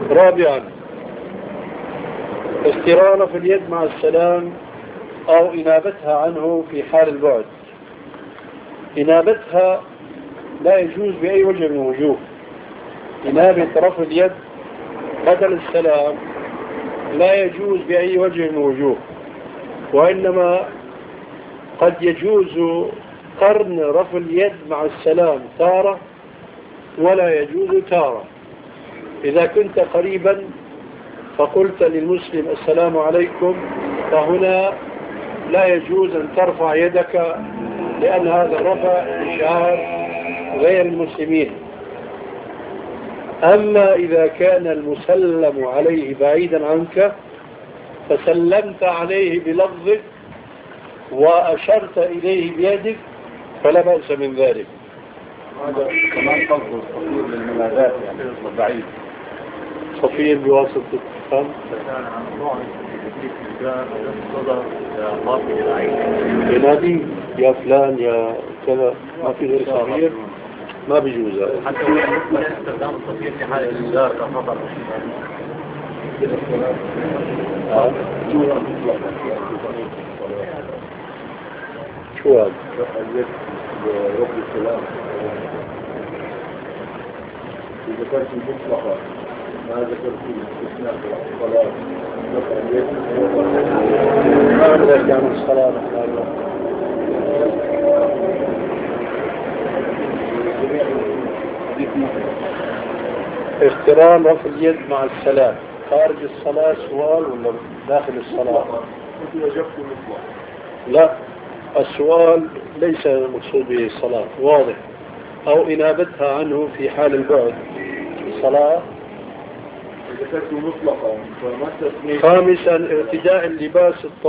رابعا استرارة في اليد مع السلام أو إنابتها عنه في حال البعد. إنابتها لا يجوز بأي وجه من الوجوه. إنابة رفع اليد بدل السلام لا يجوز بأي وجه من الوجوه، وإنما قد يجوز قرن رفع اليد مع السلام تارة ولا يجوز تارة. إذا كنت قريبا فقلت للمسلم السلام عليكم، فهنا لا يجوز أن ترفع يدك، لأن هذا الرفع إشعار غير المسلمين. أما إذا كان المسلم عليه بعيدا عنك فسلمت عليه بلفظك وأشرت إليه بيدك فلا بأس من ذلك. هذا كمان قصده الصفير للمنادات، يعني الضعيف صفير بواسطة الفم ينادي يا فلان يا كذا، ما في غير صفير ما بيجوز هذا. حتى استخدام الصفير في حالة الإنذار كخطر. شو هذا؟ رب السلام إذا كانت مطلقة ما ذكرت في الاستثناء في الصلاة ما ذلك عن الصلاة. اقتران رفع اليد مع السلام خارج الصلاة سؤال ولا داخل الصلاة؟ لا، السؤال ليس المقصود به الصلاة واضح، أو إنابتها عنه في حال البعد في الصلاة. إذا كانت مطلقة. خامسا ارتداء اللباس